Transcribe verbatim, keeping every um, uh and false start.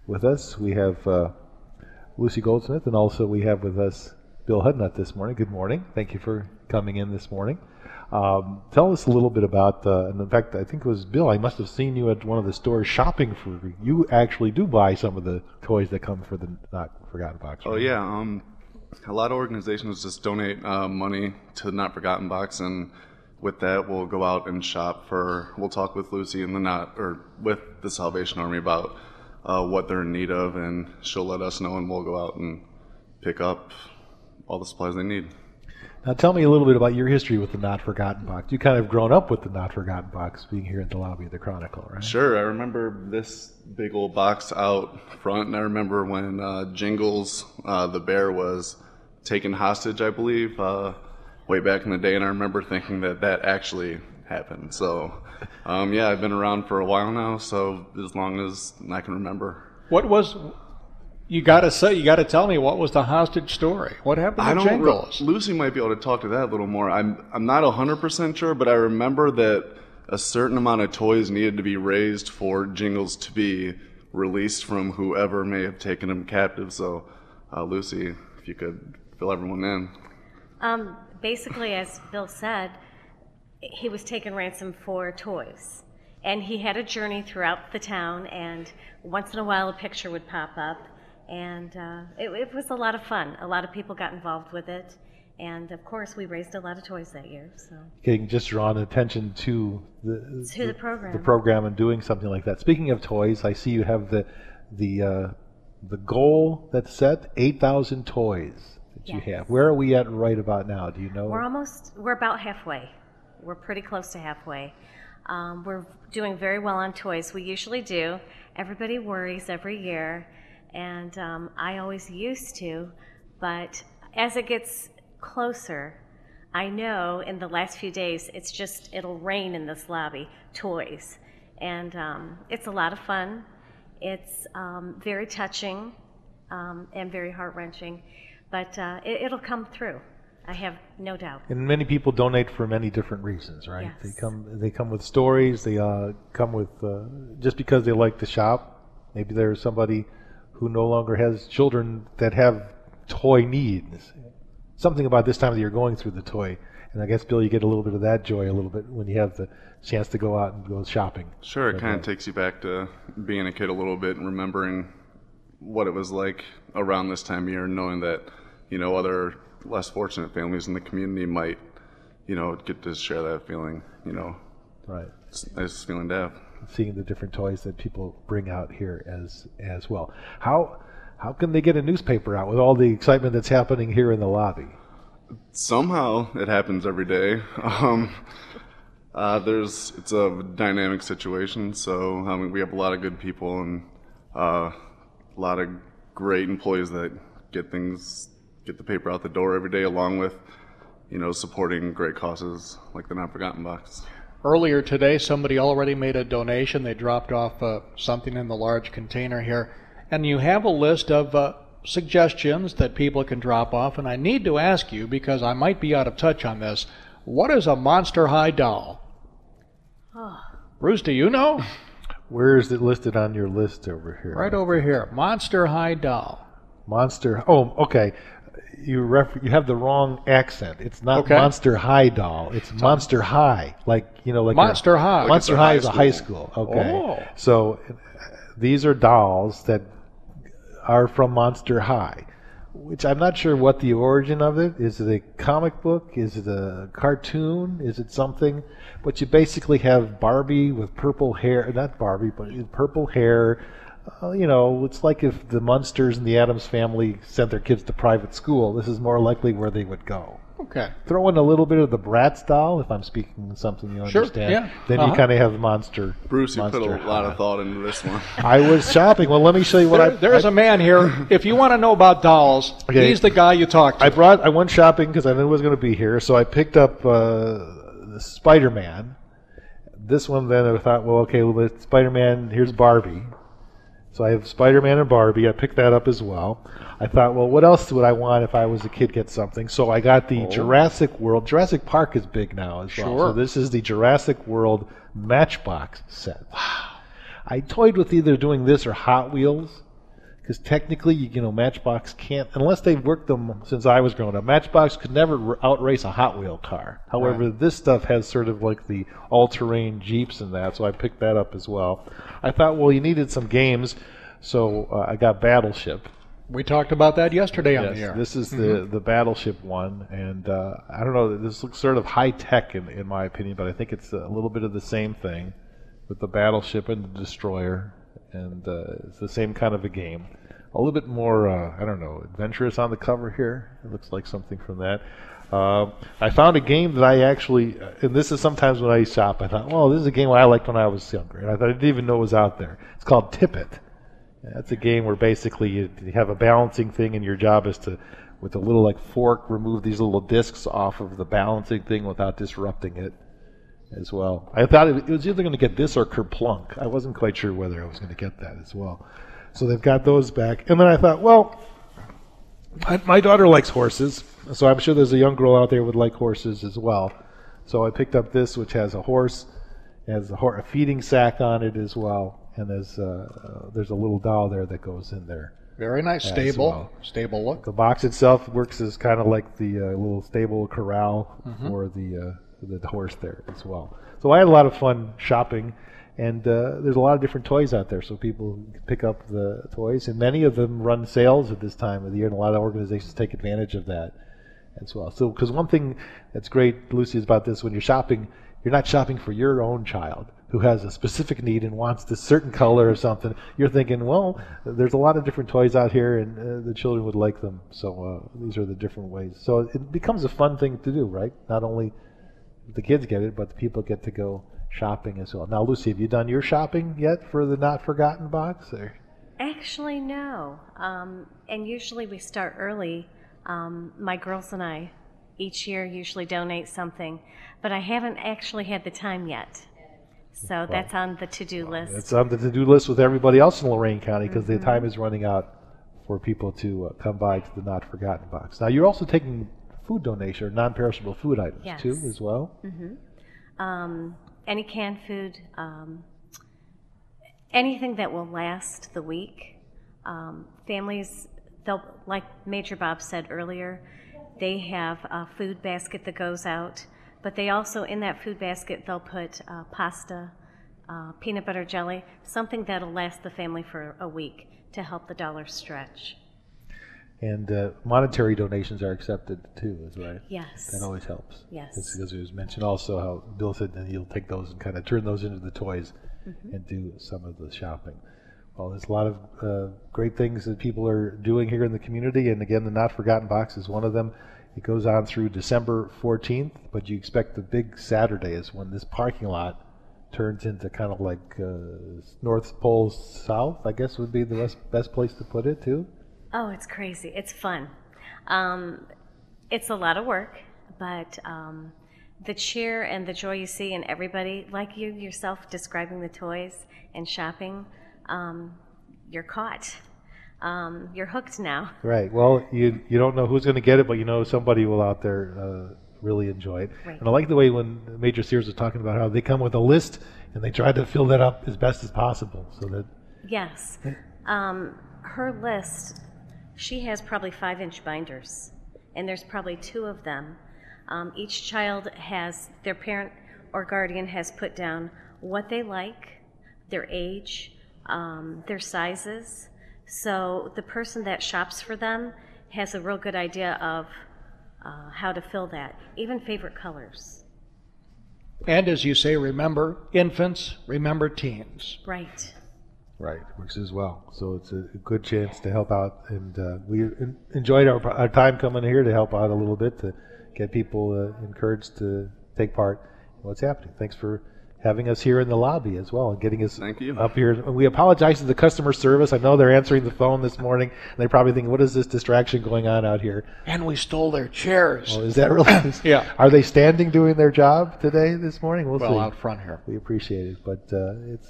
with us. We have uh, Lucy Goldsmith, and also we have with us Bill Hudnut this morning. Good morning. Thank you for coming in this morning. Um, tell us a little bit about, uh, and in fact, I think it was Bill, I must have seen you at one of the stores shopping for, you actually do buy some of the toys that come for the Not Forgotten Box. Right? Oh, yeah. Um, a lot of organizations just donate uh, money to the Not Forgotten Box, and with that, we'll go out and shop for, we'll talk with Lucy and the Not, or with the Salvation Army about uh, what they're in need of, and she'll let us know, and we'll go out and pick up all the supplies they need. Now tell me a little bit about your history with the Not Forgotten Box. You kind of grown up with the Not Forgotten Box being here at the lobby of the Chronicle, right? Sure. I remember this big old box out front, and I remember when uh, Jingles, uh, the bear, was taken hostage, I believe, uh, way back in the day, and I remember thinking that that actually happened. So, um, yeah, I've been around for a while now, so as long as I can remember. What was... You gotta say, you gotta tell me, what was the hostage story? What happened to I don't Jingles? Re- Lucy might be able to talk to that a little more. I'm I'm not a hundred percent sure, but I remember that a certain amount of toys needed to be raised for Jingles to be released from whoever may have taken him captive. So, uh, Lucy, if you could fill everyone in. Um, basically, as Bill said, he was taken ransom for toys, and he had a journey throughout the town. And once in a while, a picture would pop up. And uh, it, it was a lot of fun. A lot of people got involved with it. And, of course, we raised a lot of toys that year. So Getting just drawn attention to the, to the program. the program and doing something like that. Speaking of toys, I see you have the the uh, the goal that's set, eight thousand toys that Yes. you have. Where are we at right about now? Do you know? We're almost, we're about halfway. We're pretty close to halfway. Um, we're doing very well on toys. We usually do. Everybody worries every year. And um, I always used to, but as it gets closer, I know in the last few days, it's just, it'll rain in this lobby, toys. And um, it's a lot of fun. It's um, very touching um, and very heart-wrenching, but uh, it, it'll come through. I have no doubt. And many people donate for many different reasons, right? Yes. They come they come with stories, they uh, come with, uh, just because they like to shop. Maybe there's somebody who no longer has children that have toy needs. Something about this time of the year going through the toy. And I guess, Bill, you get a little bit of that joy a little bit when you have the chance to go out and go shopping. Sure, it But, kind uh, of takes you back to being a kid a little bit and remembering what it was like around this time of year, knowing that, you know, other less fortunate families in the community might, you know, get to share that feeling, you know. Right. It's a nice feeling to have. Seeing the different toys that people bring out here as as well. How how can they get a newspaper out with all the excitement that's happening here in the lobby? Somehow it happens every day. Um, uh, there's it's a dynamic situation, so I mean we have a lot of good people and uh, a lot of great employees that get things get the paper out the door every day, along with, you know, supporting great causes like the Not Forgotten Box. Earlier today, somebody already made a donation. They dropped off uh, something in the large container here. And you have a list of uh, suggestions that people can drop off. And I need to ask you, because I might be out of touch on this, what is a Monster High doll? Oh. Bruce, do you know? Where is it listed on your list over here? Right over here. Monster High doll. Monster. Oh, okay. You ref, you have the wrong accent. It's not Okay. Monster High doll. It's Monster High. Like, you know, like Monster a- High. Monster Like High it's is a a high high school. Okay. Oh. So uh, these are dolls that are from Monster High, which I'm not sure what the origin of it is. It a comic book? Is it a cartoon? Is it something? But you basically have Barbie with purple hair. Not Barbie, but purple hair. Uh, you know, it's like if the Munsters and the Addams Family sent their kids to private school. This is more likely where they would go. Okay. Throw in a little bit of the Bratz doll, if I'm speaking something you Sure, understand. yeah. Then Uh-huh. you kind of have Monster. Bruce, you Monster put a lot High. of thought into this one. I was shopping. Well, let me show you what There, I. there's I, a man here. If you want to know about dolls, Okay. he's the guy you talk to. I brought. I went shopping because I knew it was going to be here, so I picked up uh, Spider-Man. This one, then I thought, well, okay, well, it's Spider-Man. Here's Barbie. So I have Spider-Man and Barbie. I picked that up as well. I thought, well, what else would I want if I was a kid get something? So I got the Oh. Jurassic World. Jurassic Park is big now as well. Sure. So this is the Jurassic World Matchbox set. Wow. I toyed with either doing this or Hot Wheels. because technically, you, you know, Matchbox can't, unless they've worked them since I was growing up, Matchbox could never r- outrace a Hot Wheel car. However, Right. this stuff has sort of like the all-terrain Jeeps and that, so I picked that up as well. I thought, well, you needed some games, so uh, I got Battleship. We talked about that yesterday on Yes, the air. this is the, the Battleship one, and uh, I don't know, this looks sort of high-tech in, in my opinion, but I think it's a little bit of the same thing with the Battleship and the Destroyer, and uh, it's the same kind of a game. A little bit more, uh, I don't know, adventurous on the cover here. It looks like something from that. Uh, I found a game that I actually, and this is sometimes when I shop, I thought, well, this is a game I liked when I was younger, and I thought I didn't even know it was out there. It's called Tip It. That's a game where basically you, you have a balancing thing, and your job is to, with a little like fork, remove these little discs off of the balancing thing without disrupting it as well. I thought it, it was either going to get this or Kerplunk. I wasn't quite sure whether I was going to get that as well. So they've got those back. And then I thought, well, my, my daughter likes horses, so I'm sure there's a young girl out there who would like horses as well. So I picked up this, which has a horse, has a, hor- a feeding sack on it as well, and there's, uh, uh, there's a little doll there that goes in there. Very nice, as stable, well. stable look. The box itself works as kind of like the uh, little stable corral Mm-hmm. for the, uh, the horse there as well. So I had a lot of fun shopping. And uh, there's a lot of different toys out there, so people can pick up the toys. And many of them run sales at this time of the year, and a lot of organizations take advantage of that as well. So, because one thing that's great, Lucy, is about this, when you're shopping, you're not shopping for your own child who has a specific need and wants this certain color or something. You're thinking, well, there's a lot of different toys out here, and uh, the children would like them. So uh, these are the different ways. So it becomes a fun thing to do, right? Not only the kids get it, but the people get to go shopping as well. Now, Lucy, have you done your shopping yet for the Not Forgotten box? Or? Actually, no. Um, and usually we start early. Um, my girls and I each year usually donate something, but I haven't actually had the time yet. So that's on the to-do list. It's on the to-do list with everybody else in Lorain County because mm-hmm. the time is running out for people to uh, come by to the Not Forgotten box. Now, you're also taking food donation or non-perishable food items yes. too, as well. Mm-hmm. Um, any canned food, um, anything that will last the week. Um, families, they'll, like Major Bob said earlier, they have a food basket that goes out, but they also, in that food basket, they'll put uh, pasta, uh, peanut butter jelly, something that'll last the family for a week to help the dollar stretch. And uh, monetary donations are accepted too, is right? Yes. That always helps. Yes. It's because it was mentioned also how Bill said that he'll take those and kind of turn those into the toys mm-hmm. and do some of the shopping. Well, there's a lot of uh, great things that people are doing here in the community, and again, the Not Forgotten box is one of them. It goes on through December fourteenth, but you expect the big Saturday is when this parking lot turns into kind of like uh, North Pole South, I guess would be the best, best place to put it too. Oh, it's crazy. It's fun. Um, it's a lot of work, but um, the cheer and the joy you see in everybody, like you yourself describing the toys and shopping, um, you're caught. Um, you're hooked now. Right. Well, you you don't know who's going to get it, but you know somebody will out there uh, really enjoy it. Right. And I like the way when Major Sears was talking about how they come with a list and they try to fill that up as best as possible, so that. Yes. Um, her list. She has probably five-inch binders, and there's probably two of them. Um, each child has, their parent or guardian has put down what they like, their age, um, their sizes. So the person that shops for them has a real good idea of uh, how to fill that, even favorite colors. And as you say, remember infants, remember teens. Right. Right, works as well. So it's a good chance to help out, and uh, we en- enjoyed our, our time coming here to help out a little bit to get people uh, encouraged to take part in what's happening. Thanks for having us here in the lobby as well and getting us Thank you. up here. And we apologize to the customer service. I know they're answering the phone this morning, and they're probably thinking, what is this distraction going on out here? And we stole their chairs. Well, is that really? Yeah. Are they standing doing their job today, this morning? We'll, Well, see. out front here. We appreciate it, but uh, it's